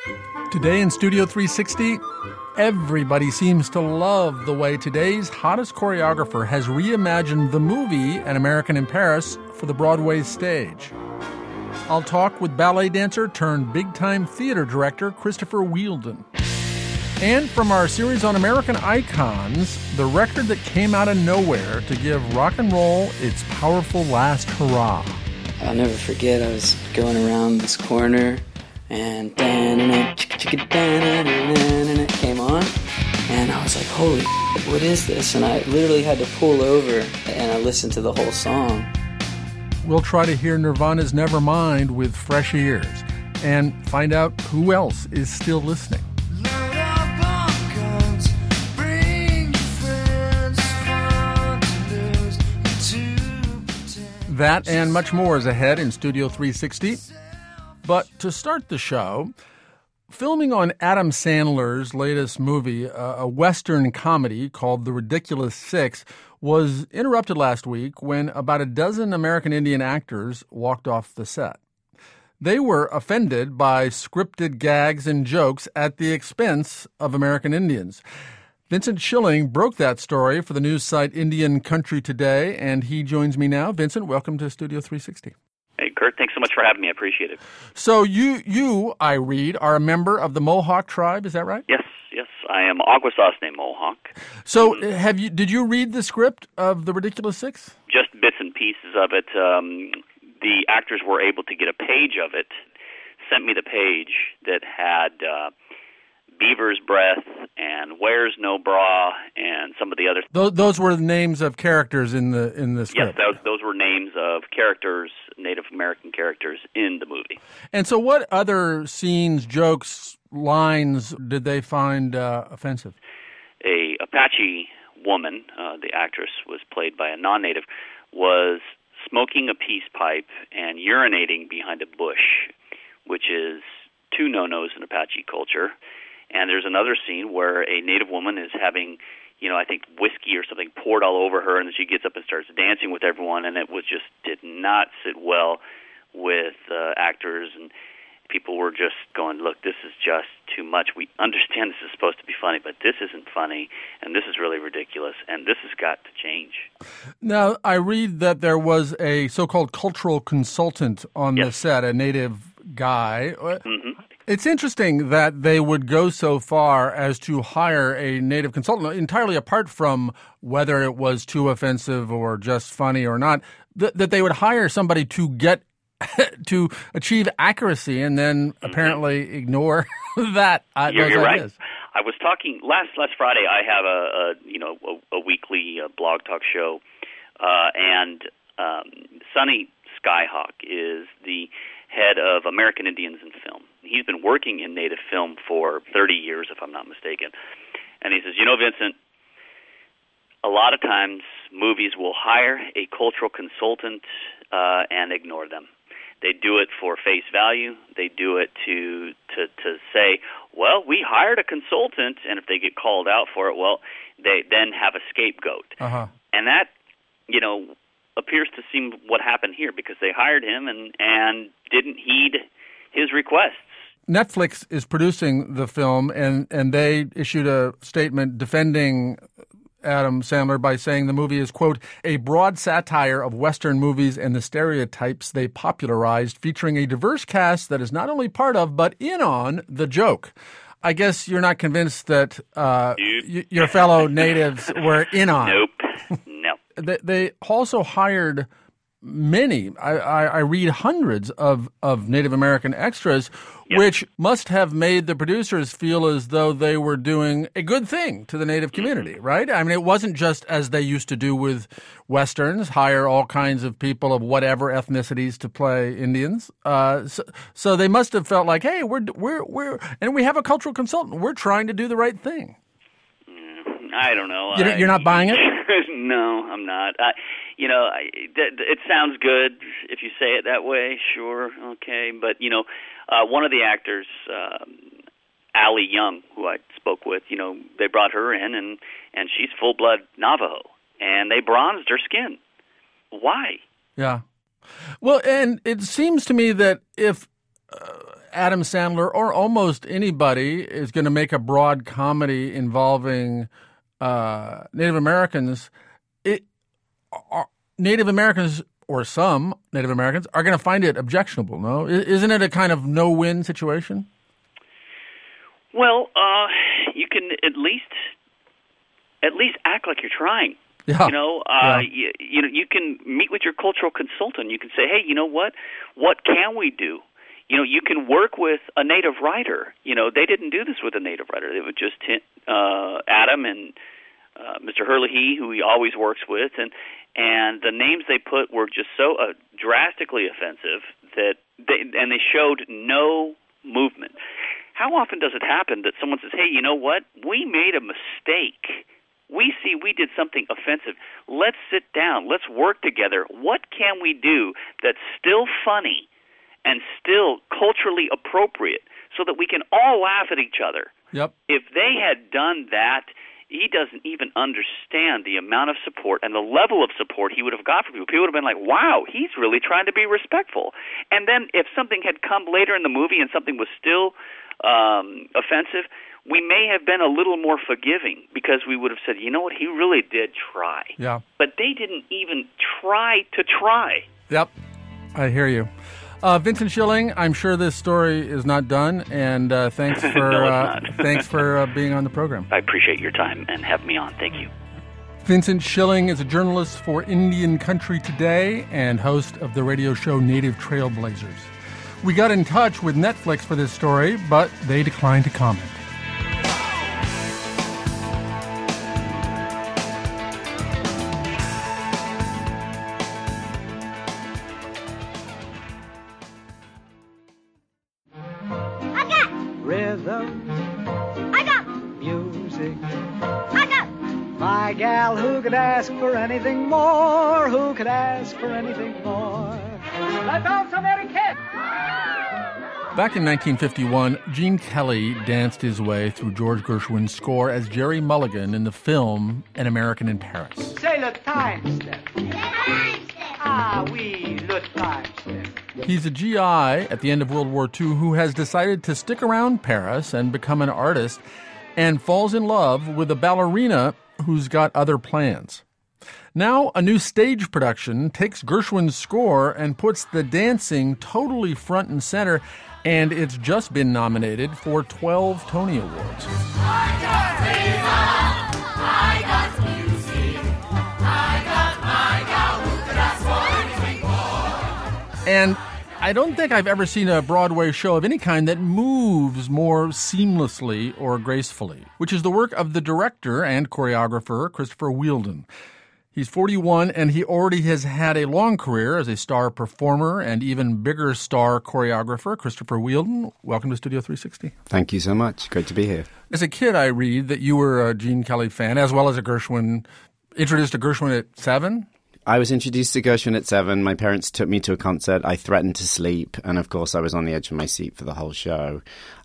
Today in Studio 360, everybody seems to love the way today's hottest choreographer has reimagined the movie An American in Paris for the Broadway stage. I'll talk with ballet dancer turned big-time theater director Christopher Wheeldon. And from our series on American icons, the record that came out of nowhere to give rock and roll its powerful last hurrah. I'll never forget, I was going around this corner and it came on, and I was like, holy shit, what is this? And I literally had to pull over and I listened to the whole song. We'll try to hear Nirvana's Nevermind with fresh ears and find out who else is still listening. That and much more is ahead in Studio 360. But to start the show, filming on Adam Sandler's latest movie, a Western comedy called The Ridiculous Six, was interrupted last week when about a dozen American Indian actors walked off the set. They were offended by scripted gags and jokes at the expense of American Indians. Vincent Schilling broke that story for the news site Indian Country Today, and he joins me now. Vincent, welcome to Studio 360. Hey, Kurt, thanks so much for having me. I appreciate it. So you, I read, are a member of the Mohawk tribe, is that right? Yes. I am Akwesasne Mohawk. So did you read the script of The Ridiculous Six? Just bits and pieces of it. The actors were able to get a page of it, sent me the page that had Beaver's Breath and Where's No Bra and some of the other... Those were the names of characters in the script? Yes, those were names of characters, Native American characters in the movie. And so what other scenes, jokes, lines did they find offensive? A Apache woman, the actress was played by a non-native, was smoking a peace pipe and urinating behind a bush, which is two no-nos in Apache culture. And there's another scene where a native woman is having, I think whiskey or something poured all over her, and then she gets up and starts dancing with everyone, and it did not sit well with actors, and people were just going, look, this is just too much. We understand this is supposed to be funny, but this isn't funny, and this is really ridiculous, and this has got to change. Now, I read that there was a so-called cultural consultant on the set, a native guy. Mm-hmm. It's interesting that they would go so far as to hire a native consultant, entirely apart from whether it was too offensive or just funny or not, that they would hire somebody to get to achieve accuracy and then apparently ignore that. You're right. I was talking last Friday. I have a weekly blog talk show, and Sonny Skyhawk is the head of American Indians in Film. He's been working in Native film for 30 years, if I'm not mistaken. And he says, Vincent, a lot of times movies will hire a cultural consultant and ignore them. They do it for face value. They do it to say, well, we hired a consultant, and if they get called out for it, well, they then have a scapegoat. Uh-huh. And that, appears to seem what happened here, because they hired him and didn't heed his requests. Netflix is producing the film, and they issued a statement defending Adam Sandler by saying the movie is, quote, a broad satire of Western movies and the stereotypes they popularized, featuring a diverse cast that is not only part of but in on the joke. I guess you're not convinced that your fellow natives were in on. Nope. They also hired many, I read hundreds of Native American extras, which must have made the producers feel as though they were doing a good thing to the Native community, right? I mean, it wasn't just as they used to do with Westerns, hire all kinds of people of whatever ethnicities to play Indians. So they must have felt like, hey, we're and we have a cultural consultant. We're trying to do the right thing. I don't know. You're not buying it? No, I'm not. It sounds good if you say it that way. Sure, okay, but one of the actors, Allie Young, who I spoke with, they brought her in, and she's full-blood Navajo, and they bronzed her skin. Why? Yeah. Well, and it seems to me that if Adam Sandler or almost anybody is going to make a broad comedy involving Native Americans, Native Americans or some Native Americans are going to find it objectionable, no? Isn't it a kind of no-win situation? Well, you can at least act like you're trying. Yeah. You can meet with your cultural consultant. You can say, hey, you know what? What can we do? You can work with a native writer. They didn't do this with a native writer. It was just Adam and Mr. Herlihy, who he always works with, and the names they put were just so drastically offensive that they showed no movement. How often does it happen that someone says, hey, you know what? We made a mistake. We see we did something offensive. Let's sit down. Let's work together. What can we do that's still funny and still culturally appropriate so that we can all laugh at each other? Yep. If they had done that, he doesn't even understand the amount of support and the level of support he would have got from people. People would have been like, wow, he's really trying to be respectful. And then if something had come later in the movie and something was still offensive, we may have been a little more forgiving because we would have said, you know what, he really did try. Yeah. But they didn't even try to try. Yep, I hear you. Vincent Schilling, I'm sure this story is not done, and thanks for No, thanks for being on the program. I appreciate your time and having me on. Thank you. Vincent Schilling is a journalist for Indian Country Today and host of the radio show Native Trailblazers. We got in touch with Netflix for this story, but they declined to comment. My gal, who could ask for anything more? Who could ask for anything more? Let's have some etiquette! Back in 1951, Gene Kelly danced his way through George Gershwin's score as Jerry Mulligan in the film An American in Paris. Say le time step. Ah, oui, le time step. He's a GI at the end of World War II who has decided to stick around Paris and become an artist and falls in love with a ballerina who's got other plans. Now, a new stage production takes Gershwin's score and puts the dancing totally front and center, and it's just been nominated for 12 Tony Awards. I got Lisa, I got music, I got my gal who could ask for anything more. And I don't think I've ever seen a Broadway show of any kind that moves more seamlessly or gracefully, which is the work of the director and choreographer Christopher Wheeldon. He's 41, and he already has had a long career as a star performer and even bigger star choreographer. Christopher Wheeldon, welcome to Studio 360. Thank you so much. Great to be here. As a kid, I read that you were a Gene Kelly fan, as well as a Gershwin, introduced to Gershwin at 7? I was introduced to Gershwin at 7. My parents took me to a concert. I threatened to sleep. And, of course, I was on the edge of my seat for the whole show.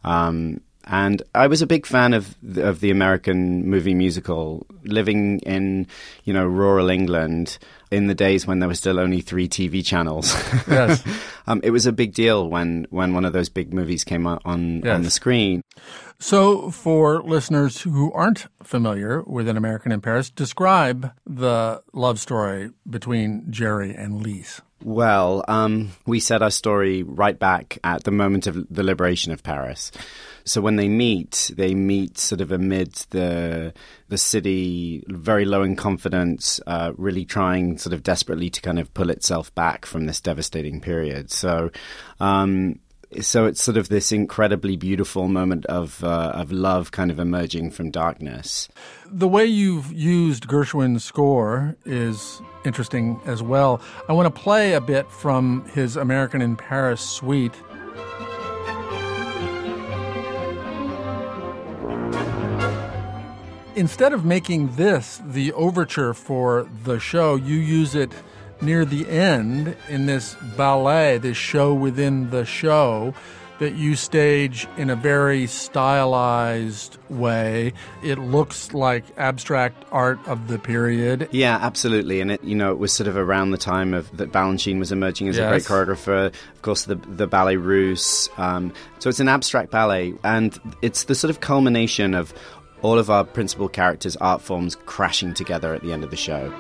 And I was a big fan of the American movie musical, living in, rural England in the days when there were still only 3 TV channels. Yes. It was a big deal when one of those big movies came on the screen. So for listeners who aren't familiar with An American in Paris, describe the love story between Jerry and Lise. Well, we set our story right back at the moment of the liberation of Paris. So when they meet sort of amid the city, very low in confidence, really trying sort of desperately to kind of pull itself back from this devastating period. So it's sort of this incredibly beautiful moment of love kind of emerging from darkness. The way you've used Gershwin's score is interesting as well. I want to play a bit from his American in Paris suite. Instead of making this the overture for the show, you use it near the end in this ballet, this show within the show, that you stage in a very stylized way. It looks like abstract art of the period. Yeah, absolutely. And it was sort of around the time of that Balanchine was emerging as a great choreographer. Of course, the Ballet Russe. So it's an abstract ballet, and it's the sort of culmination of all of our principal characters' art forms crashing together at the end of the show.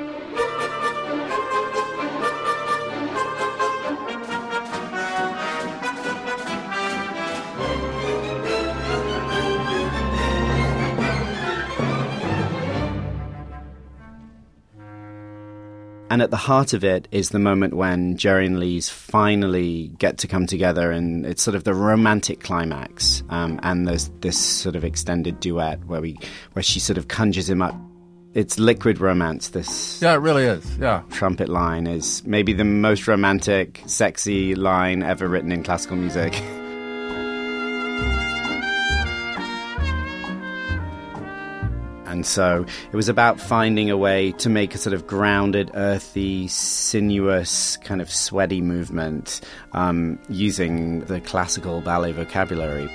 And at the heart of it is the moment when Jerry and Lise finally get to come together, and it's sort of the romantic climax. And there's this sort of extended duet where she sort of conjures him up. It's liquid romance. Yeah, it really is. Yeah, trumpet line is maybe the most romantic, sexy line ever written in classical music. And so it was about finding a way to make a sort of grounded, earthy, sinuous, kind of sweaty movement using the classical ballet vocabulary.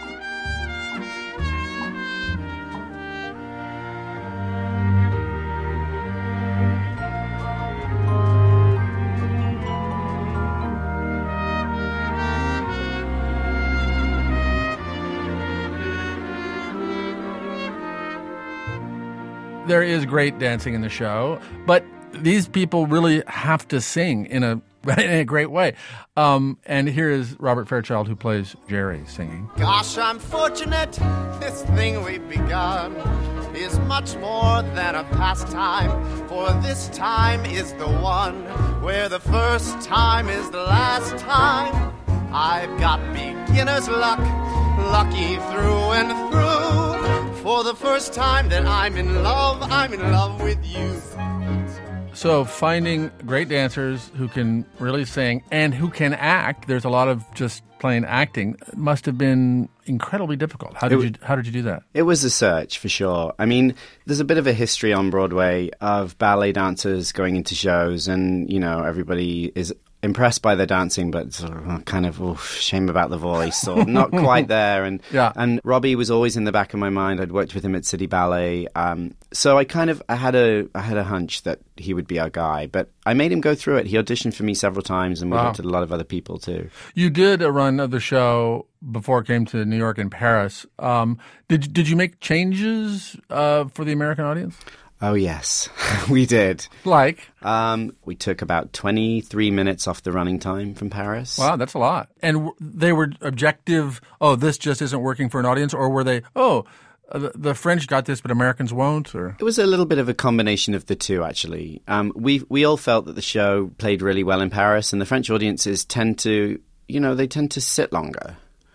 There is great dancing in the show, but these people really have to sing in a great way. And here is Robert Fairchild, who plays Jerry, singing. Gosh, I'm fortunate. This thing we've begun is much more than a pastime, for this time is the one where the first time is the last time. I've got beginner's luck, lucky through and through. For the first time that I'm in love with you. So finding great dancers who can really sing and who can act, there's a lot of just plain acting, must have been incredibly difficult. How did you do that? It was a search, for sure. I mean, there's a bit of a history on Broadway of ballet dancers going into shows, and, everybody is impressed by their dancing, but sort of kind of shame about the voice, or not quite there. And and Robbie was always in the back of my mind. I'd worked with him at City Ballet, so I had a hunch that he would be our guy. But I made him go through it. He auditioned for me several times, and we looked at a lot of other people too. You did a run of the show before it came to New York and Paris. Did you make changes for the American audience? Oh, yes, we did. Like? We took about 23 minutes off the running time from Paris. Wow, that's a lot. And they were objective, this just isn't working for an audience? Or were they, the French got this, but Americans won't? Or it was a little bit of a combination of the two, actually. We all felt that the show played really well in Paris, and the French audiences tend to sit longer.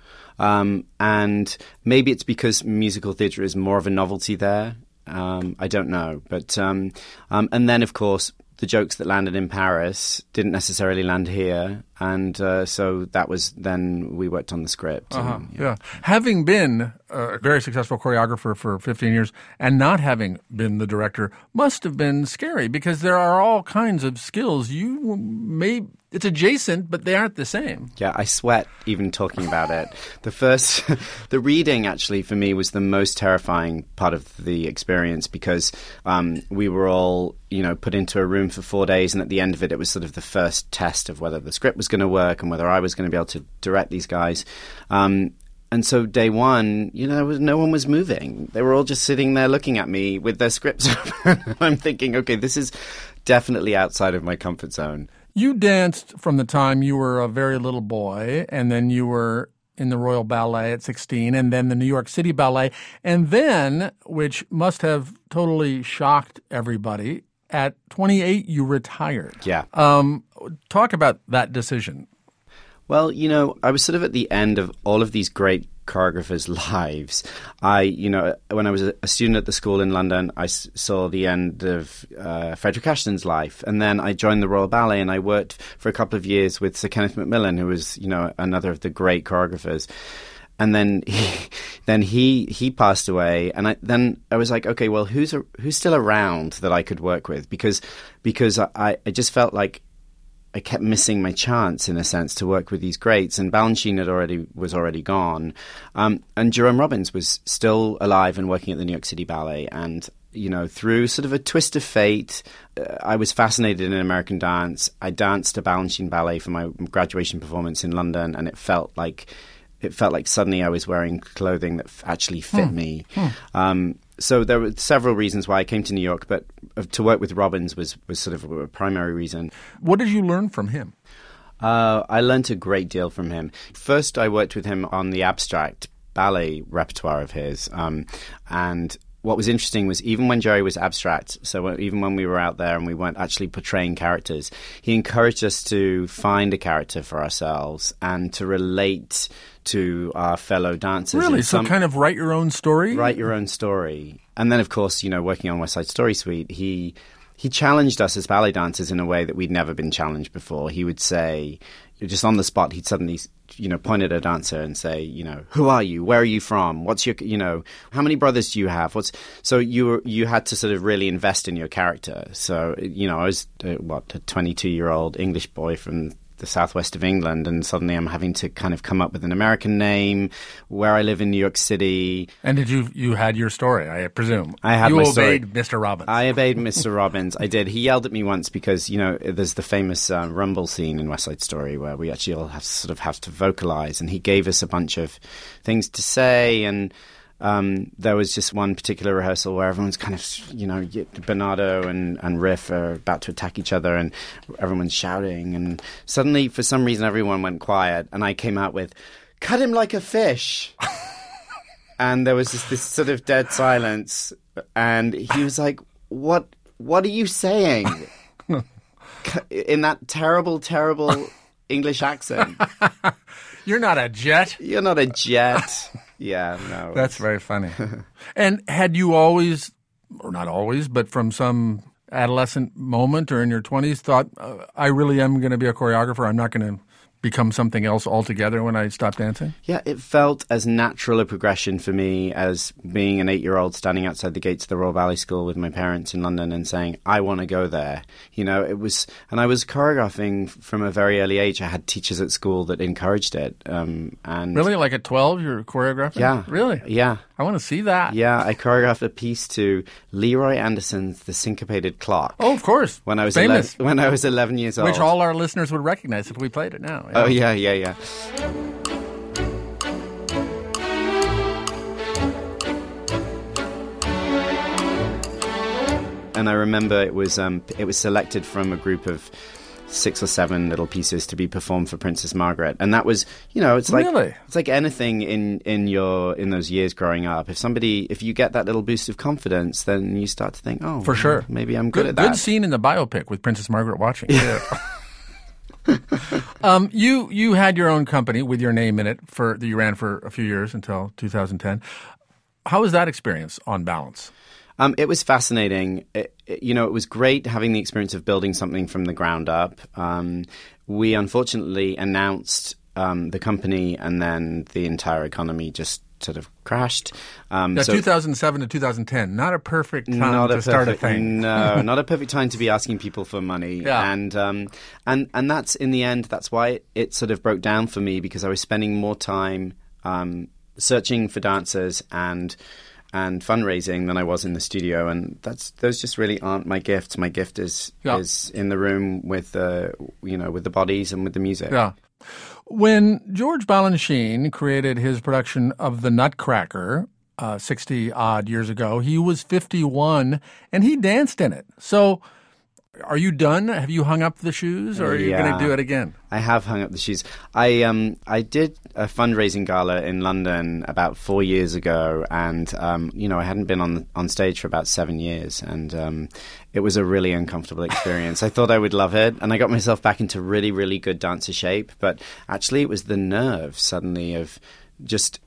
And maybe it's because musical theatre is more of a novelty there. I don't know. But and then, of course, the jokes that landed in Paris didn't necessarily land here. And so that was then we worked on the script. Yeah. Having been a very successful choreographer for 15 years and not having been the director must have been scary, because there are all kinds of skills it's adjacent, but they aren't the same. Yeah, I sweat even talking about it. The reading actually for me was the most terrifying part of the experience, because we were all, put into a room for 4 days, and at the end of it, it was sort of the first test of whether the script was going to work and whether I was going to be able to direct these guys. And so day one, no one was moving. They were all just sitting there looking at me with their scripts open. I'm thinking, okay, this is definitely outside of my comfort zone. You danced from the time you were a very little boy, and then you were in the Royal Ballet at 16, and then the New York City Ballet, and then, which must have totally shocked everybody, at 28 you retired. Yeah. Talk about that decision. Well, I was sort of at the end of all of these great choreographers' lives. When I was a student at the school in London, I saw the end of Frederick Ashton's life. And then I joined the Royal Ballet, and I worked for a couple of years with Sir Kenneth Macmillan, who was, another of the great choreographers. And then he passed away, and I was like, okay, well, who's still around that I could work with? Because I just felt like I kept missing my chance, in a sense, to work with these greats. And Balanchine was already gone. And Jerome Robbins was still alive and working at the New York City Ballet. And, you know, through sort of a twist of fate, I was fascinated in American dance. I danced a Balanchine ballet for my graduation performance in London, and it felt like suddenly I was wearing clothing that actually fit me. So there were several reasons why I came to New York, but to work with Robbins was sort of a primary reason. What did you learn from him? I learned a great deal from him. First, I worked with him on the abstract ballet repertoire of his, and what was interesting was even when Jerry was abstract, so even when we were out there and we weren't actually portraying characters, he encouraged us to find a character for ourselves and to relate to our fellow dancers. Really? So kind of write your own story? Write your own story. And then, of course, you know, working on West Side Story Suite, he challenged us as ballet dancers in a way that we'd never been challenged before. He would say, just on the spot, he'd suddenly, you know, point at a dancer and say, you know, who are you? Where are you from? What's your, you know, how many brothers do you have? So you had to sort of really invest in your character. So, you know, I was, a 22-year-old English boy from the southwest of England, and suddenly I'm having to kind of come up with an American name, where I live in New York City. And did you had your story, I presume? I had my story. You obeyed Mr. Robbins. I obeyed Mr. Robbins. I did. He yelled at me once because, you know, there's the famous rumble scene in West Side Story where we actually all have to vocalize, and he gave us a bunch of things to say, and there was just one particular rehearsal where everyone's kind of, you know, Bernardo and Riff are about to attack each other and everyone's shouting, and suddenly, for some reason, everyone went quiet, and I came out with, "Cut him like a fish." And there was this sort of dead silence, and he was like, what are you saying? In that terrible, terrible English accent. You're not a jet. You're not a jet. Yeah, no. That's very funny. And had you always, or not always, but from some adolescent moment or in your 20s thought, I really am going to be a choreographer, I'm not going to become something else altogether when I stop dancing? Yeah, it felt as natural a progression for me as being an 8-year-old standing outside the gates of the Royal Ballet School with my parents in London and saying, I want to go there. You know, it was, and I was choreographing from a very early age. I had teachers at school that encouraged it. And really? Like at 12, you're choreographing? Yeah. Really? Yeah. I want to see that. Yeah, I choreographed a piece to Leroy Anderson's The Syncopated Clock. Oh, of course. When I was famous. When I was 11 years old. Which all our listeners would recognize if we played it now. Oh, yeah. And I remember it was selected from a group of 6 or 7 little pieces to be performed for Princess Margaret, and that was, you know, it's like anything in those years growing up. If you get that little boost of confidence, then you start to think, oh, for sure, maybe I'm good at that. Good scene in the biopic with Princess Margaret watching. Yeah. You had your own company with your name in it that you ran for a few years until 2010. How was that experience on balance? It was fascinating. It was great having the experience of building something from the ground up. We unfortunately announced the company, and then the entire economy just sort of crashed. 2007 to 2010, not a perfect time to start a thing. No, not a perfect time to be asking people for money. Yeah. And that's, in the end, that's why it sort of broke down for me, because I was spending more time searching for dancers and fundraising than I was in the studio, and those just really aren't my gift. My gift is in the room with the bodies and with the music. Yeah. When George Balanchine created his production of The Nutcracker 60-odd years ago, he was 51, and he danced in it. So are you done? Have you hung up the shoes, or are you going to do it again? I have hung up the shoes. I did a fundraising gala in London about 4 years ago, and I hadn't been on stage for about 7 years, and it was a really uncomfortable experience. I thought I would love it, and I got myself back into really, really good dancer shape, but actually it was the nerve suddenly of just.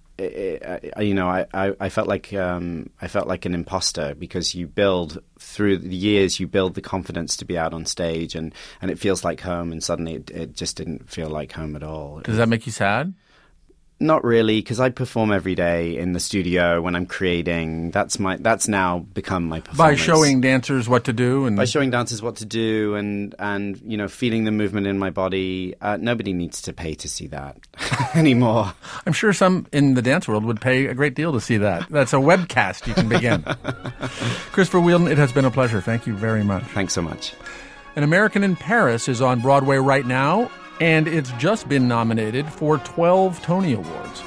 I felt like an imposter, because you build through the years, you build the confidence to be out on stage, and it feels like home, and suddenly it just didn't feel like home at all. Does that make you sad? Not really, because I perform every day in the studio when I'm creating. That's now become my performance. By showing dancers what to do? And by showing dancers what to do and feeling the movement in my body. Nobody needs to pay to see that anymore. I'm sure some in the dance world would pay a great deal to see that. That's a webcast you can begin. Christopher Wheeldon, it has been a pleasure. Thank you very much. Thanks so much. An American in Paris is on Broadway right now, and it's just been nominated for 12 Tony Awards.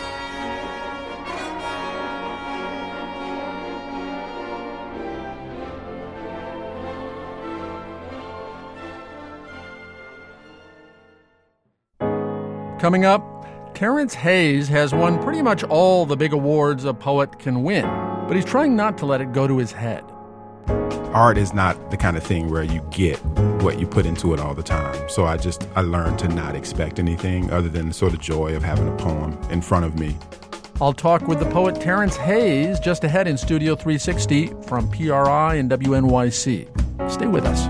Coming up, Terrence Hayes has won pretty much all the big awards a poet can win, but he's trying not to let it go to his head. Art is not the kind of thing where you get what you put into it all the time. So I learned to not expect anything other than the sort of joy of having a poem in front of me. I'll talk with the poet Terrence Hayes just ahead in Studio 360 from PRI and WNYC. Stay with us.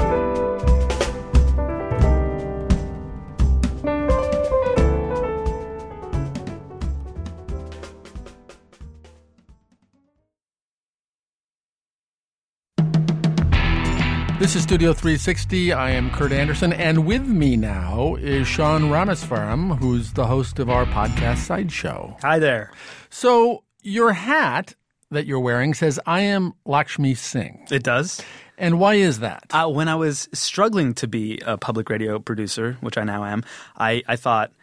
This is Studio 360. I am Kurt Anderson, and with me now is Sean Rameswaram, who's the host of our podcast Sideshow. Hi there. So your hat that you're wearing says, "I am Lakshmi Singh." It does. And why is that? When I was struggling to be a public radio producer, which I now am, I thought,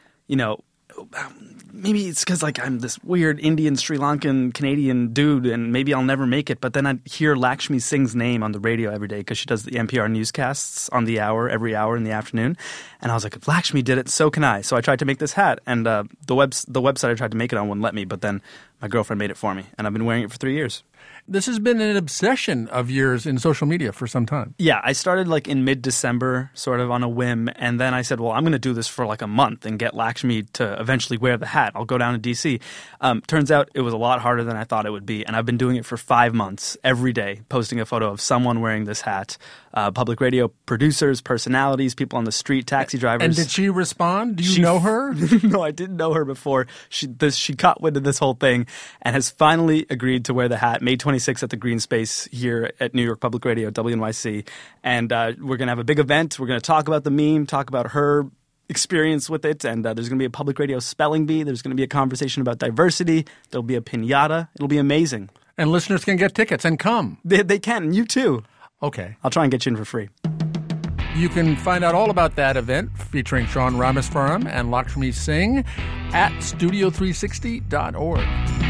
maybe it's because I'm this weird Indian, Sri Lankan, Canadian dude, and maybe I'll never make it. But then I'd hear Lakshmi Singh's name on the radio every day because she does the NPR newscasts on the hour, every hour in the afternoon. And I was like, if Lakshmi did it, so can I. So I tried to make this hat, and the website I tried to make it on wouldn't let me. But then my girlfriend made it for me, and I've been wearing it for 3 years. This has been an obsession of yours in social media for some time. Yeah, I started in mid-December, sort of on a whim, and then I said, well, I'm going to do this for a month and get Lakshmi to eventually wear the hat. I'll go down to D.C. Turns out it was a lot harder than I thought it would be, and I've been doing it for 5 months, every day, posting a photo of someone wearing this hat. Public radio producers, personalities, people on the street, taxi drivers. And did she respond? Do you know her? No, I didn't know her before. She caught wind of this whole thing and has finally agreed to wear the hat, May 26th at the Green Space here at New York Public Radio, WNYC. And we're going to have a big event. We're going to talk about the meme, talk about her experience with it, and there's going to be a public radio spelling bee. There's going to be a conversation about diversity. There'll be a piñata. It'll be amazing. And listeners can get tickets and come. They can, and you too. Okay. I'll try and get you in for free. You can find out all about that event featuring Sean Rameswaram and Lakshmi Singh at studio360.org.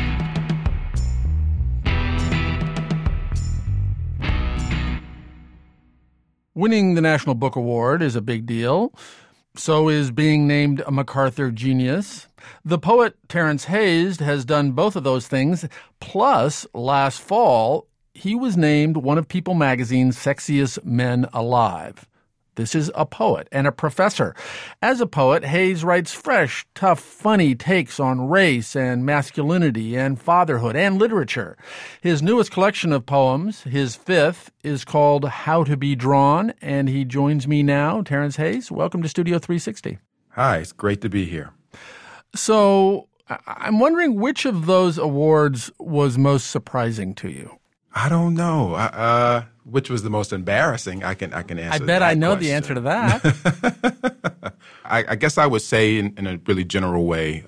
Winning the National Book Award is a big deal. So is being named a MacArthur Genius. The poet Terrence Hayes has done both of those things. Plus, last fall, he was named one of People magazine's sexiest men alive. This is a poet and a professor. As a poet, Hayes writes fresh, tough, funny takes on race and masculinity and fatherhood and literature. His newest collection of poems, his fifth, is called How to Be Drawn, and he joins me now. Terrence Hayes, welcome to Studio 360. Hi, it's great to be here. So I'm wondering which of those awards was most surprising to you? I don't know. Which was the most embarrassing? I can answer. I bet I know the answer to that. I guess I would say in a really general way,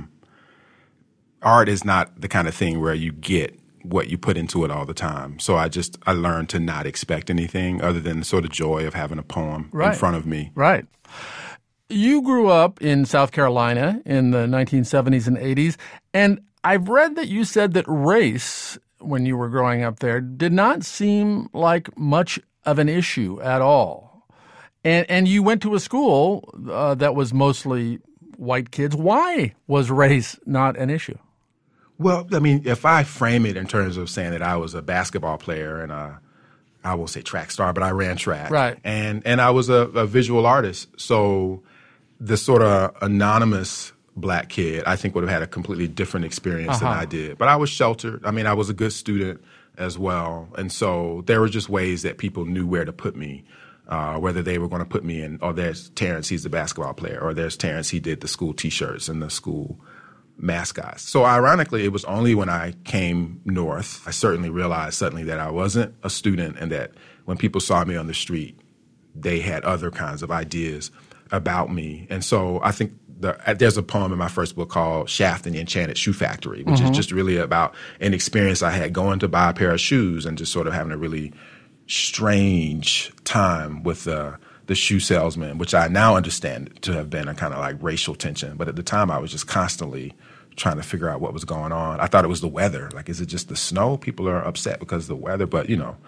art is not the kind of thing where you get what you put into it all the time. So I learned to not expect anything other than the sort of joy of having a poem in front of me. Right. You grew up in South Carolina in the 1970s and 80s, and I've read that you said that race, when you were growing up there, did not seem like much of an issue at all. And you went to a school that was mostly white kids. Why was race not an issue? Well, I mean, if I frame it in terms of saying that I was a basketball player and I will say track star, but I ran track. Right. And I was a visual artist. So the sort of anonymous black kid, I think, would have had a completely different experience than I did. But I was sheltered. I mean, I was a good student as well. And so there were just ways that people knew where to put me, whether they were going to put me in, oh, there's Terrence, he's the basketball player, or there's Terrence, he did the school T-shirts and the school mascots. So ironically, it was only when I came north, I certainly realized suddenly that I wasn't a student and that when people saw me on the street, they had other kinds of ideas about me. And so I think there's a poem in my first book called Shaft and the Enchanted Shoe Factory, which is just really about an experience I had going to buy a pair of shoes and just sort of having a really strange time with the shoe salesman, which I now understand to have been a kind of like racial tension. But at the time, I was just constantly trying to figure out what was going on. I thought it was the weather. Like, is it just the snow? People are upset because of the weather. But,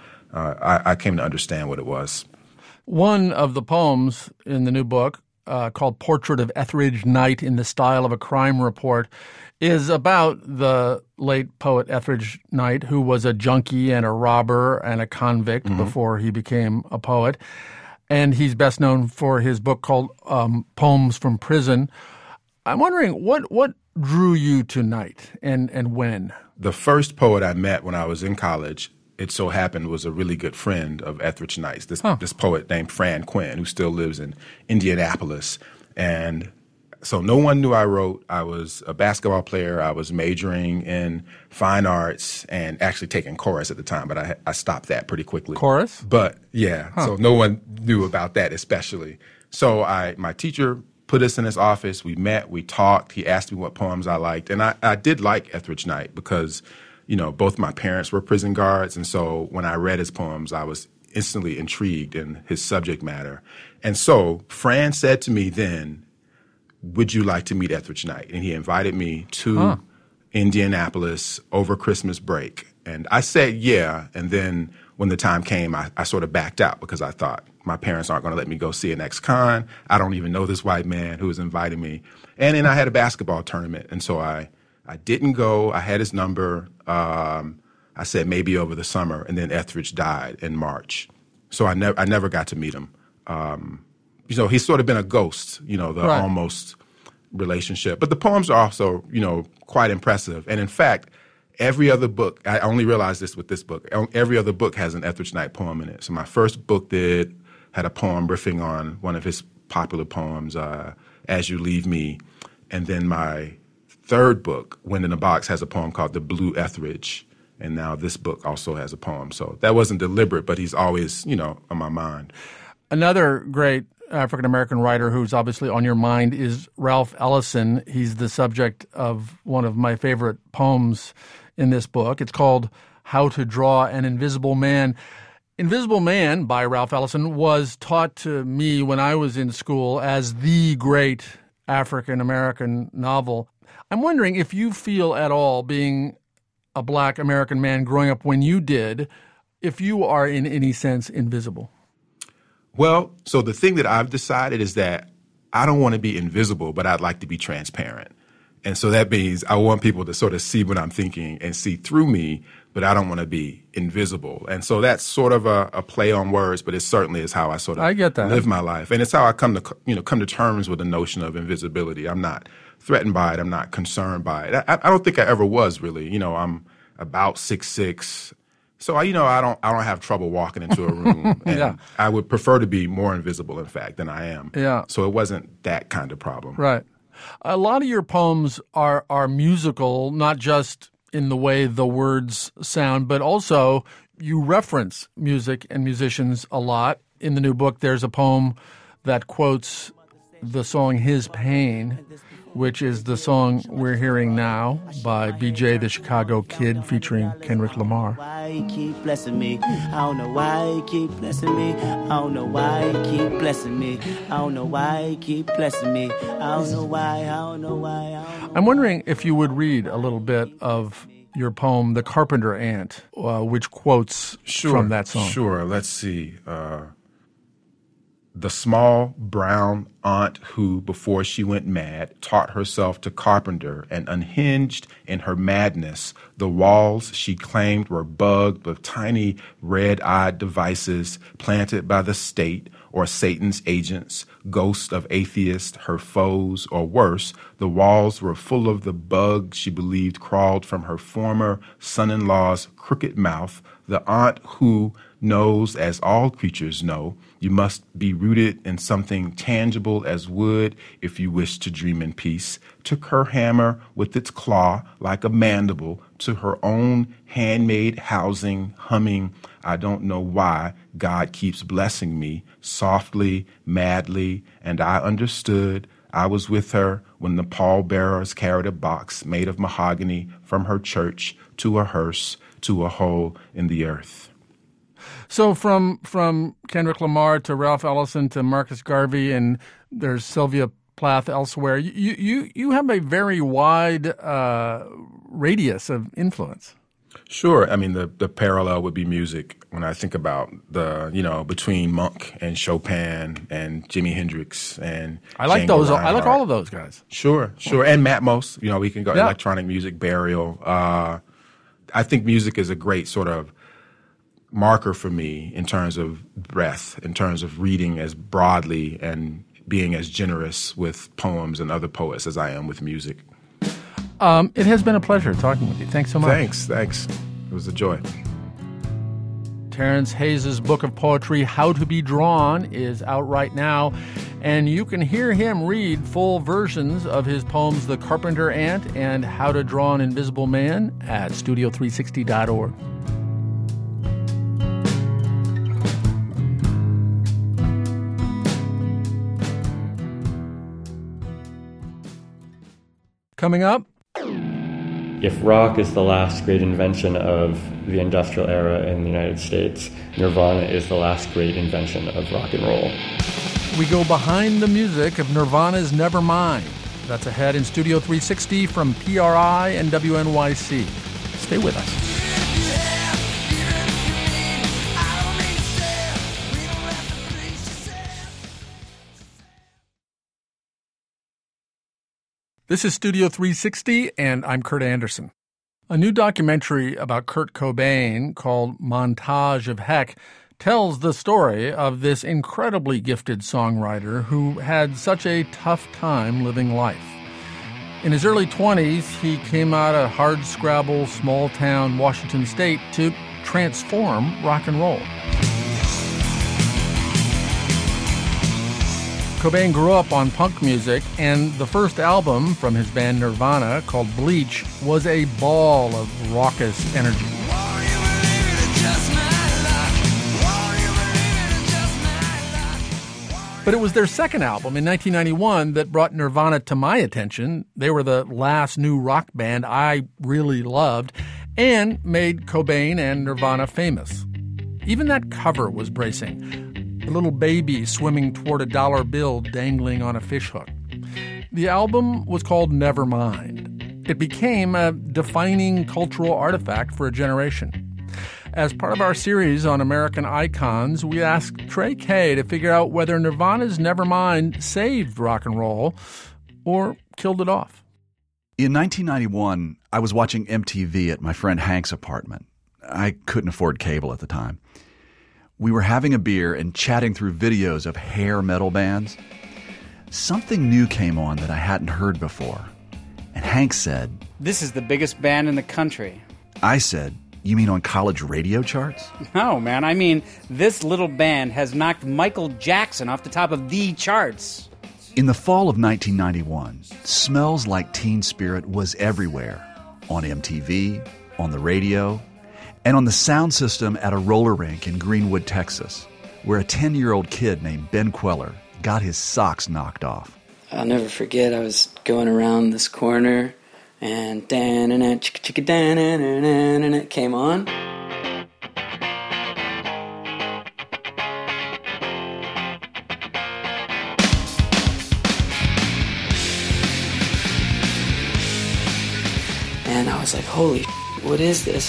I came to understand what it was. One of the poems in the new book, called Portrait of Etheridge Knight in the Style of a Crime Report, is about the late poet Etheridge Knight, who was a junkie and a robber and a convict before he became a poet. And he's best known for his book called Poems from Prison. I'm wondering, what drew you to Knight and when? The first poet I met when I was in college, it so happened, was a really good friend of Etheridge Knight's, this poet named Fran Quinn, who still lives in Indianapolis. And so no one knew I wrote. I was a basketball player. I was majoring in fine arts and actually taking chorus at the time, but I stopped that pretty quickly. Chorus? But yeah, so no one knew about that especially. So my teacher put us in his office. We met, we talked. He asked me what poems I liked. And I did like Etheridge Knight because both my parents were prison guards, and so when I read his poems, I was instantly intrigued in his subject matter. And so Fran said to me then, would you like to meet Etheridge Knight? And he invited me to Indianapolis over Christmas break. And I said yeah, and then when the time came, I sort of backed out because I thought, my parents aren't going to let me go see an ex-con. I don't even know this white man who was inviting me. And then I had a basketball tournament, and so I didn't go. I had his number. I said maybe over the summer, and then Etheridge died in March. So I never got to meet him. He's sort of been a ghost, the almost relationship. But the poems are also, quite impressive. And in fact, every other book, I only realized this with this book, every other book has an Etheridge Knight poem in it. So my first book had a poem riffing on one of his popular poems, As You Leave Me. And then my third book, Wind in a Box, has a poem called The Blue Etheridge. And now this book also has a poem. So that wasn't deliberate, but he's always, on my mind. Another great African-American writer who's obviously on your mind is Ralph Ellison. He's the subject of one of my favorite poems in this book. It's called How to Draw an Invisible Man. Invisible Man by Ralph Ellison was taught to me when I was in school as the great African-American novel. I'm wondering if you feel at all, being a black American man growing up when you did, if you are in any sense invisible. Well, so the thing that I've decided is that I don't want to be invisible, but I'd like to be transparent. And so that means I want people to sort of see what I'm thinking and see through me, but I don't want to be invisible. And so that's sort of a play on words, but it certainly is how I sort of live my life. And it's how I come to terms with the notion of invisibility. I'm not threatened by it. I'm not concerned by it. I don't think I ever was really. I'm about 6'6". So I don't have trouble walking into a room, and I would prefer to be more invisible, in fact, than I am. Yeah. So it wasn't that kind of problem. Right. A lot of your poems are musical, not just in the way the words sound, but also you reference music and musicians a lot. In the new book, there's a poem that quotes the song His Pain, which is the song we're hearing now by B.J. the Chicago Kid featuring Kendrick Lamar. Why he keep blessing me? I don't know why he keep blessing me. I don't know why he keep blessing me. I don't know why he keep blessing me. I don't know why, I don't know why. I'm wondering if you would read a little bit of your poem, The Carpenter Ant, which quotes from that song. Sure, let's see. The small brown aunt who, before she went mad, taught herself to carpenter and unhinged in her madness. The walls she claimed were bugged with tiny red-eyed devices planted by the state or Satan's agents, ghosts of atheists, her foes, or worse. The walls were full of the bugs she believed crawled from her former son-in-law's crooked mouth. The aunt who knows, as all creatures know, you must be rooted in something tangible as wood if you wish to dream in peace. took her hammer with its claw like a mandible to her own handmade housing, humming, I don't know why God keeps blessing me, softly, madly, and I understood. I was with her when the pallbearers carried a box made of mahogany from her church to a hearse, to a hole in the earth. So from Kendrick Lamar to Ralph Ellison to Marcus Garvey, and there's Sylvia Plath elsewhere, you have a very wide radius of influence. Sure. I mean, the parallel would be music. When I think about between Monk and Chopin and Jimi Hendrix and I like Django those. Reinhardt. I like all of those guys. Sure. And Matmos. We can go electronic music, Burial. I think music is a great sort of marker for me in terms of breadth, in terms of reading as broadly and being as generous with poems and other poets as I am with music. It has been a pleasure talking with you. Thanks so much. Thanks. It was a joy. Terrence Hayes' book of poetry, How to Be Drawn, is out right now, and you can hear him read full versions of his poems The Carpenter Ant and How to Draw an Invisible Man at studio360.org. Coming up, if rock is the last great invention of the industrial era in the United States, Nirvana is the last great invention of rock and roll. We go behind the music of Nirvana's Nevermind. That's ahead in Studio 360 from PRI and WNYC. Stay with us. This is Studio 360, and I'm Kurt Anderson. A new documentary about Kurt Cobain called Montage of Heck tells the story of this incredibly gifted songwriter who had such a tough time living life. In his early 20s, he came out of hardscrabble, small-town Washington State to transform rock and roll. Cobain grew up on punk music, and the first album from his band Nirvana, called Bleach, was a ball of raucous energy. But it was their second album in 1991 that brought Nirvana to my attention. They were the last new rock band I really loved and made Cobain and Nirvana famous. Even that cover was bracing. A little baby swimming toward a dollar bill dangling on a fishhook. The album was called Nevermind. It became a defining cultural artifact for a generation. As part of our series on American icons, we asked Trey Kay to figure out whether Nirvana's Nevermind saved rock and roll or killed it off. In 1991, I was watching MTV at my friend Hank's apartment. I couldn't afford cable at the time. We were having a beer and chatting through videos of hair metal bands. Something new came on that I hadn't heard before. And Hank said, "This is the biggest band in the country." I said, "You mean on college radio charts?" No, man. I mean, this little band has knocked Michael Jackson off the top of the charts. In the fall of 1991, Smells Like Teen Spirit was everywhere. On MTV, on the radio, and on the sound system at a roller rink in Greenwood, Texas, where a 10-year-old kid named Ben Queller got his socks knocked off. I'll never forget, I was going around this corner, and dan-na-na, chicka-chicka, dan-na-na-na-na, it came on. And I was like, holy shit, what is this?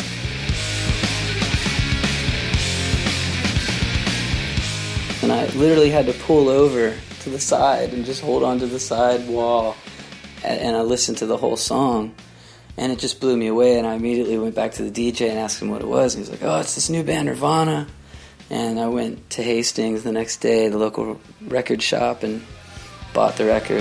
And I literally had to pull over to the side and just hold on to the side wall. And I listened to the whole song, and it just blew me away. And I immediately went back to the DJ and asked him what it was. And he was like, "Oh, it's this new band, Nirvana." And I went to Hastings the next day, the local record shop, and bought the record.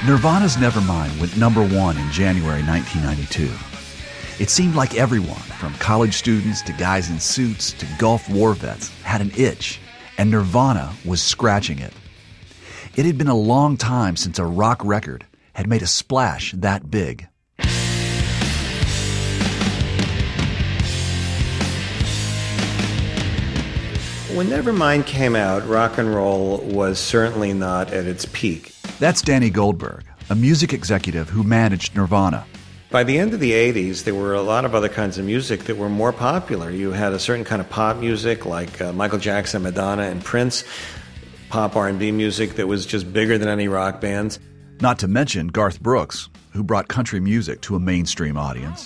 Nirvana's Nevermind went number 1 in January 1992. It seemed like everyone, from college students to guys in suits to Gulf War vets, had an itch, and Nirvana was scratching it. It had been a long time since a rock record had made a splash that big. When Nevermind came out, rock and roll was certainly not at its peak. That's Danny Goldberg, a music executive who managed Nirvana. By the end of the 80s, there were a lot of other kinds of music that were more popular. You had a certain kind of pop music like Michael Jackson, Madonna, and Prince, pop R&B music that was just bigger than any rock bands. Not to mention Garth Brooks, who brought country music to a mainstream audience.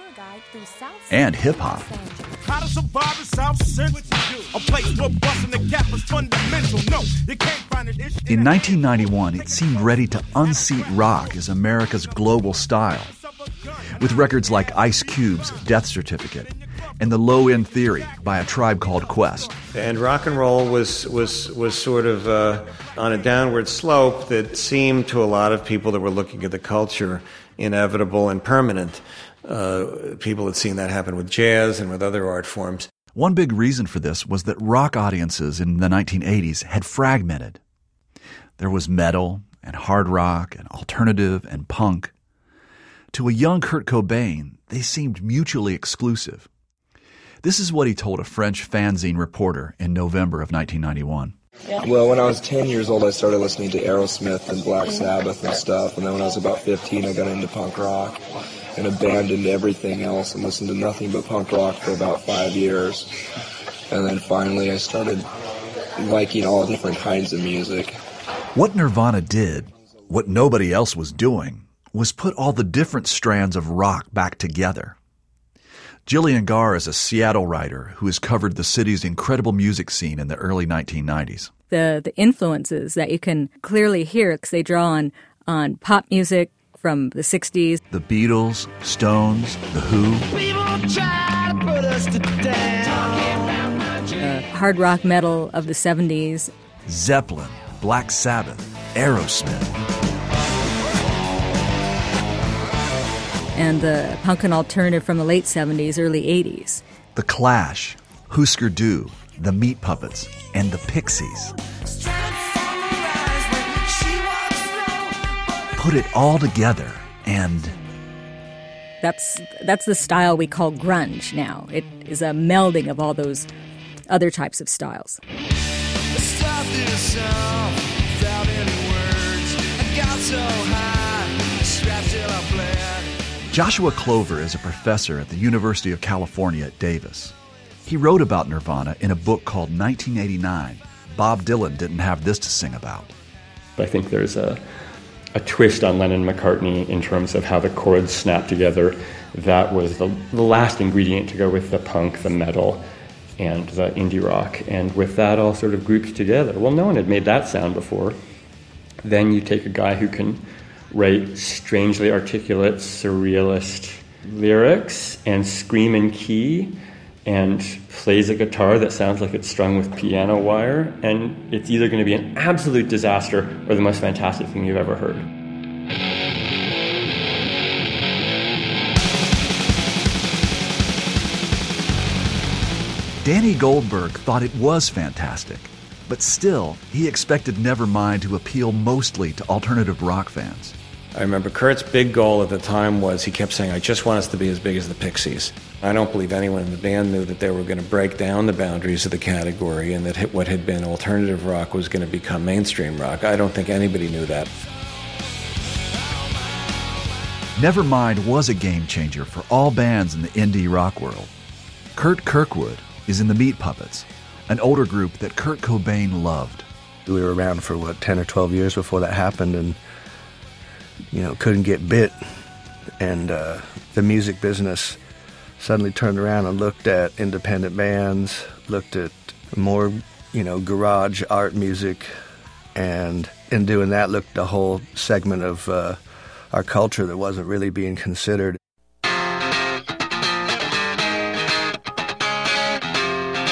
And hip-hop. How to survive in South Central, a place where busting the gap is fundamental. No, you can't find it. In 1991, it seemed ready to unseat rock as America's global style, with records like Ice Cube's Death Certificate and The Low End Theory by A Tribe Called Quest. And rock and roll was sort of on a downward slope that seemed to a lot of people that were looking at the culture inevitable and permanent. People had seen that happen with jazz and with other art forms. One big reason for this was that rock audiences in the 1980s had fragmented. There was metal and hard rock and alternative and punk. To a young Kurt Cobain, they seemed mutually exclusive. This is what he told a French fanzine reporter in November of 1991. Well, when I was 10 years old, I started listening to Aerosmith and Black Sabbath and stuff, and then when I was about 15, I got into punk rock and abandoned everything else and listened to nothing but punk rock for about 5 years. And then finally I started liking all different kinds of music. What Nirvana did, what nobody else was doing, was put all the different strands of rock back together. Jillian Garr is a Seattle writer who has covered the city's incredible music scene in the early 1990s. The influences that you can clearly hear, because they draw on pop music from the 60s. The Beatles, Stones, The Who. People try to put us to down. Hard rock metal of the 70s. Zeppelin, Black Sabbath, Aerosmith. And the punk and alternative from the late 70s, early 80s. The Clash, Husker Du, the Meat Puppets, and the Pixies. Put it all together, and that's the style we call grunge now. It is a melding of all those other types of styles. Joshua Clover is a professor at the University of California at Davis. He wrote about Nirvana in a book called 1989. Bob Dylan didn't have this to sing about. I think there's a twist on Lennon and McCartney in terms of how the chords snap together. That was the last ingredient to go with the punk, the metal, and the indie rock. And with that all sort of grouped together, well, no one had made that sound before. Then you take a guy who can write strangely articulate, surrealist lyrics and scream in key and plays a guitar that sounds like it's strung with piano wire, and it's either going to be an absolute disaster or the most fantastic thing you've ever heard. Danny Goldberg thought it was fantastic, but still, he expected Nevermind to appeal mostly to alternative rock fans. I remember Kurt's big goal at the time was he kept saying, I just want us to be as big as the Pixies. I don't believe anyone in the band knew that they were going to break down the boundaries of the category and that what had been alternative rock was going to become mainstream rock. I don't think anybody knew that. Nevermind was a game changer for all bands in the indie rock world. Kurt Kirkwood is in the Meat Puppets, an older group that Kurt Cobain loved. We were around for, 10 or 12 years before that happened, and couldn't get bit, and the music business suddenly turned around and looked at independent bands, looked at more, garage art music, and in doing that looked at a whole segment of our culture that wasn't really being considered.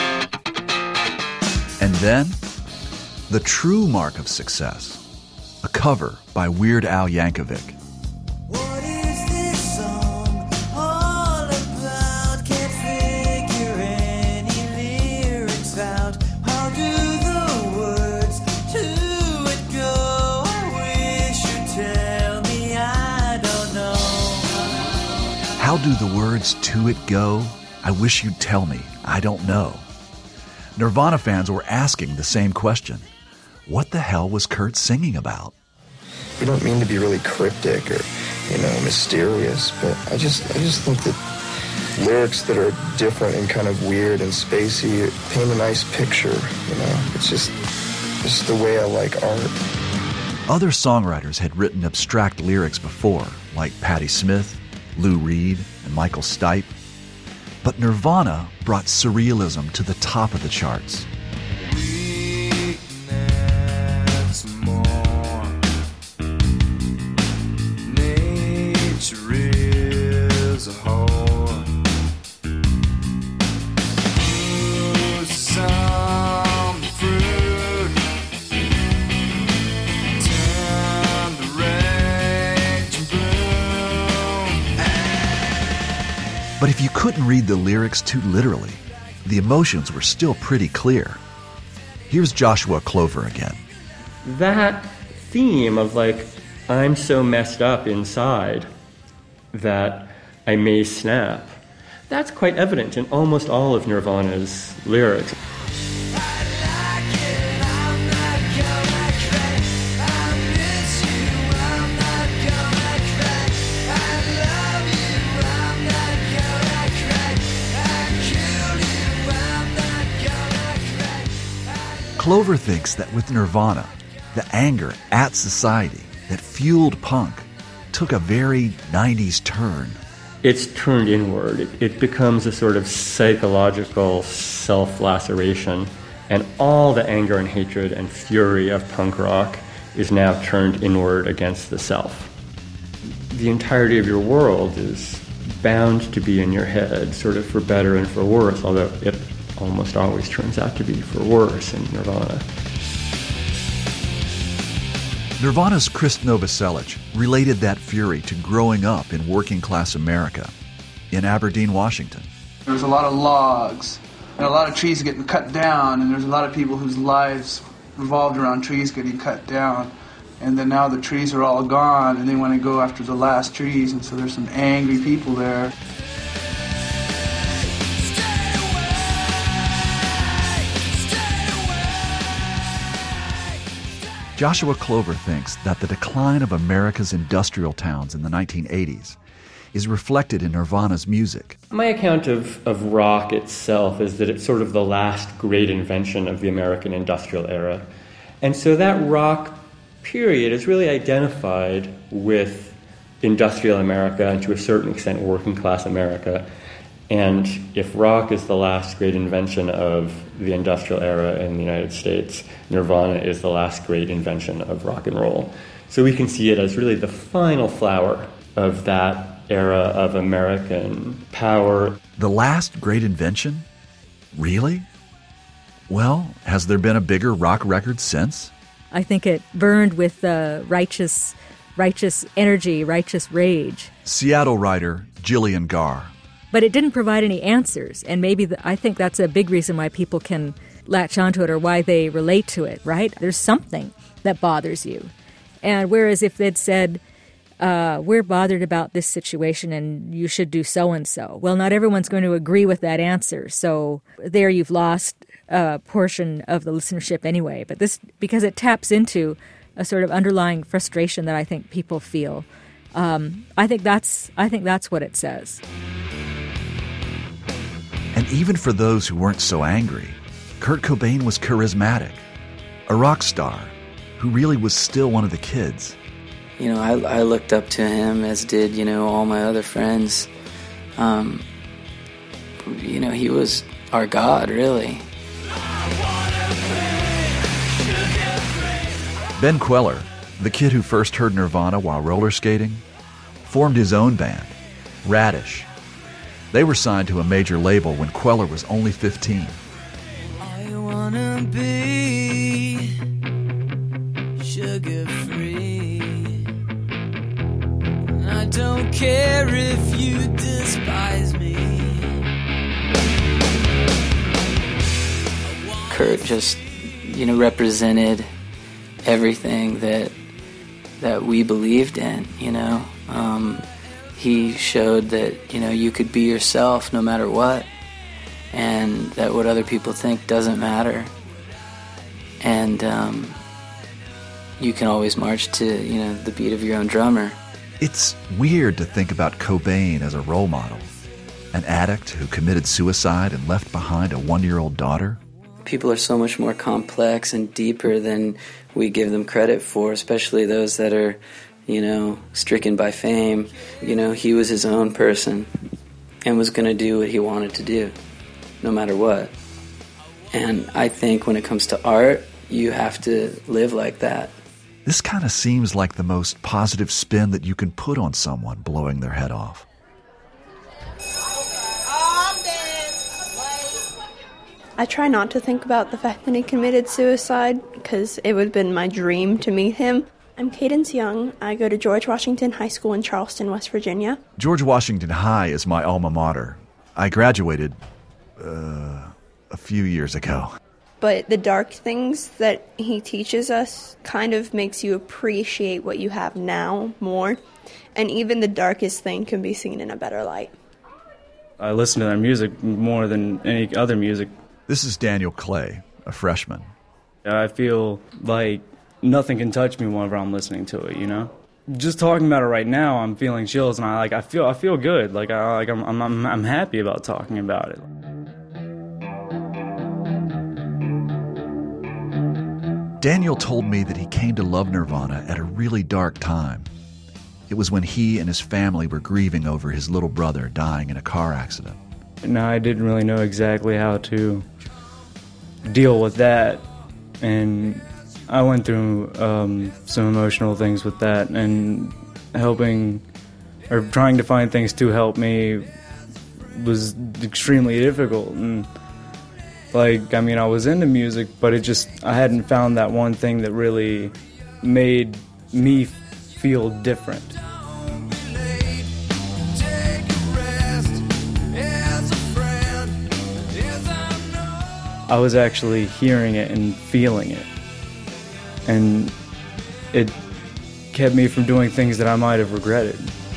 And then, the true mark of success, a cover by Weird Al Yankovic. What is this song all about? Can't figure any lyrics out. How do the words to it go? I wish you'd tell me, I don't know. How do the words to it go? I wish you'd tell me. I don't know. Nirvana fans were asking the same question. What the hell was Kurt singing about? We don't mean to be really cryptic or, mysterious, but I just think that lyrics that are different and kind of weird and spacey paint a nice picture, It's just the way I like art. Other songwriters had written abstract lyrics before, like Patti Smith, Lou Reed, and Michael Stipe. But Nirvana brought surrealism to the top of the charts. But if you couldn't read the lyrics too literally, the emotions were still pretty clear. Here's Joshua Clover again. That theme of I'm so messed up inside that I may snap, that's quite evident in almost all of Nirvana's lyrics. Clover thinks that with Nirvana, the anger at society that fueled punk took a very 90s turn. It's turned inward. It becomes a sort of psychological self-laceration, and all the anger and hatred and fury of punk rock is now turned inward against the self. The entirety of your world is bound to be in your head, sort of for better and for worse, although it almost always turns out to be for worse in Nirvana. Nirvana's Chris Novoselic related that fury to growing up in working-class America in Aberdeen, Washington. There's a lot of logs, and a lot of trees getting cut down, and there's a lot of people whose lives revolved around trees getting cut down. And then now the trees are all gone, and they want to go after the last trees, and so there's some angry people there. Joshua Clover thinks that the decline of America's industrial towns in the 1980s is reflected in Nirvana's music. My account of rock itself is that it's sort of the last great invention of the American industrial era. And so that rock period is really identified with industrial America and to a certain extent working class America. And if rock is the last great invention of the industrial era in the United States, Nirvana is the last great invention of rock and roll. So we can see it as really the final flower of that era of American power. The last great invention? Really? Well, has there been a bigger rock record since? I think it burned with righteous energy, righteous rage. Seattle writer Jillian Garr. But it didn't provide any answers, and maybe I think that's a big reason why people can latch onto it or why they relate to it, right? There's something that bothers you. And whereas if they'd said, we're bothered about this situation and you should do so-and-so, well, not everyone's going to agree with that answer. So there you've lost a portion of the listenership anyway. But this, because it taps into a sort of underlying frustration that I think people feel, I think that's what it says. And even for those who weren't so angry, Kurt Cobain was charismatic, a rock star who really was still one of the kids. I looked up to him, as did, all my other friends. He was our God, really. Ben Queller, the kid who first heard Nirvana while roller skating, formed his own band, Radish. They were signed to a major label when Queller was only 15. I wanna be sugar-free. don't care if you despise me. Kurt just, represented everything that we believed in, He showed that, you could be yourself no matter what, and that what other people think doesn't matter. And you can always march to, the beat of your own drummer. It's weird to think about Cobain as a role model. An addict who committed suicide and left behind a 1-year-old daughter. People are so much more complex and deeper than we give them credit for, especially those that are, stricken by fame. He was his own person and was going to do what he wanted to do, no matter what. And I think when it comes to art, you have to live like that. This kind of seems like the most positive spin that you can put on someone blowing their head off. I try not to think about the fact that he committed suicide because it would have been my dream to meet him. I'm Cadence Young. I go to George Washington High School in Charleston, West Virginia. George Washington High is my alma mater. I graduated a few years ago. But the dark things that he teaches us kind of makes you appreciate what you have now more. And even the darkest thing can be seen in a better light. I listen to their music more than any other music. This is Daniel Clay, a freshman. I feel like nothing can touch me whenever I'm listening to it, Just talking about it right now, I'm feeling chills, and I feel good. I'm happy about talking about it. Daniel told me that he came to love Nirvana at a really dark time. It was when he and his family were grieving over his little brother dying in a car accident. No, I didn't really know exactly how to deal with that, and I went through some emotional things with that, and trying to find things to help me was extremely difficult. And I was into music, but I hadn't found that one thing that really made me feel different. I was actually hearing it and feeling it. And it kept me from doing things that I might have regretted.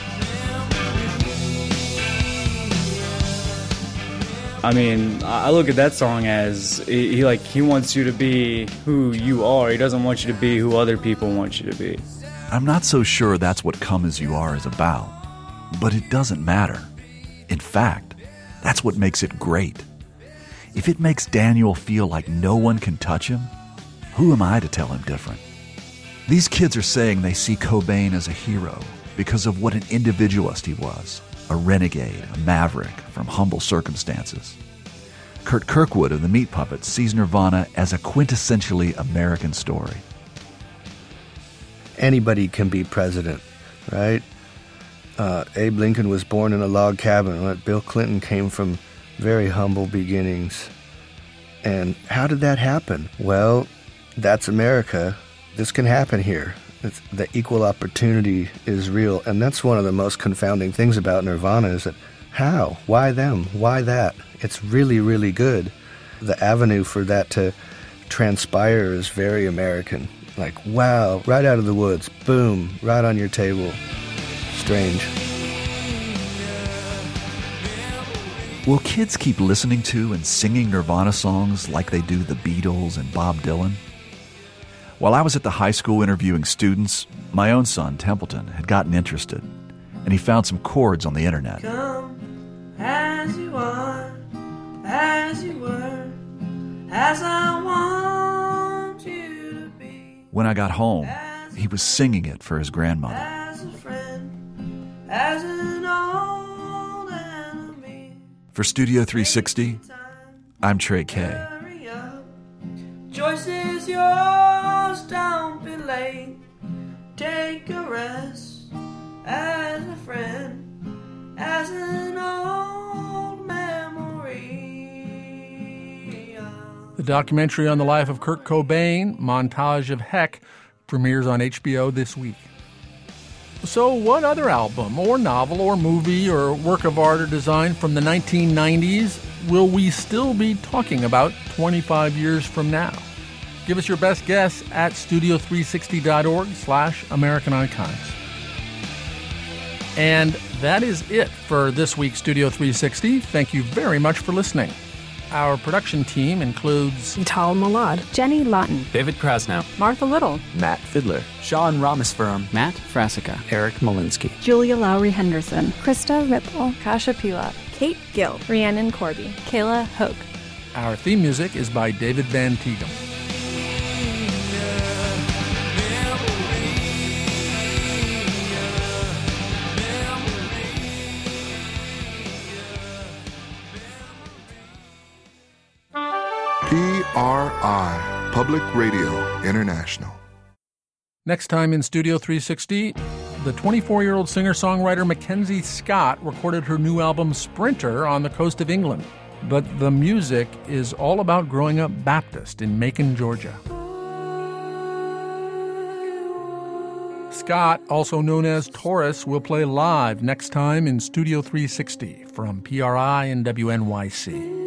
I look at that song as he wants you to be who you are. He doesn't want you to be who other people want you to be. I'm not so sure that's what Come As You Are is about, but it doesn't matter. In fact, that's what makes it great. If it makes Daniel feel like no one can touch him, who am I to tell him different? These kids are saying they see Cobain as a hero because of what an individualist he was. A renegade, a maverick from humble circumstances. Kurt Kirkwood of the Meat Puppets sees Nirvana as a quintessentially American story. Anybody can be president, right? Abe Lincoln was born in a log cabin. Bill Clinton came from very humble beginnings. And how did that happen? Well, that's America. This can happen here. The equal opportunity is real, and that's one of the most confounding things about Nirvana is that how? Why them? Why that? It's really, really good. The avenue for that to transpire is very American. Wow, right out of the woods, boom, right on your table. Strange. Will kids keep listening to and singing Nirvana songs like they do the Beatles and Bob Dylan? While I was at the high school interviewing students, my own son, Templeton, had gotten interested, and he found some chords on the internet. Come as you are, as you were, as I want you to be. When I got home, he was singing it for his grandmother. As a friend, as an old enemy. For Studio 360, I'm Trey Kay. Choice is yours, don't be late. Take a rest as a friend, as an old memory. The documentary on the life of Kurt Cobain, Montage of Heck, premieres on HBO this week. So what other album or novel or movie or work of art or design from the 1990s will we still be talking about 25 years from now? Give us your best guess at studio360.org/American Icons. And that is it for this week's Studio 360. Thank you very much for listening. Our production team includes Tal Malad, Jenny Lawton, David Krasnow, Martha Little, Matt Fiddler, Sean Ramaspuram, Matt Frasica, Eric Molinsky, Julia Lowry Henderson, Krista Ripple, Kasha Pila, Kate Gill, Rhiannon Corby, Kayla Hoke. Our theme music is by David Van Tighem. PRI, Public Radio International. Next time in Studio 360, the 24-year-old singer-songwriter Mackenzie Scott recorded her new album Sprinter on the coast of England. But the music is all about growing up Baptist in Macon, Georgia. Scott, also known as Taurus, will play live next time in Studio 360 from PRI and WNYC.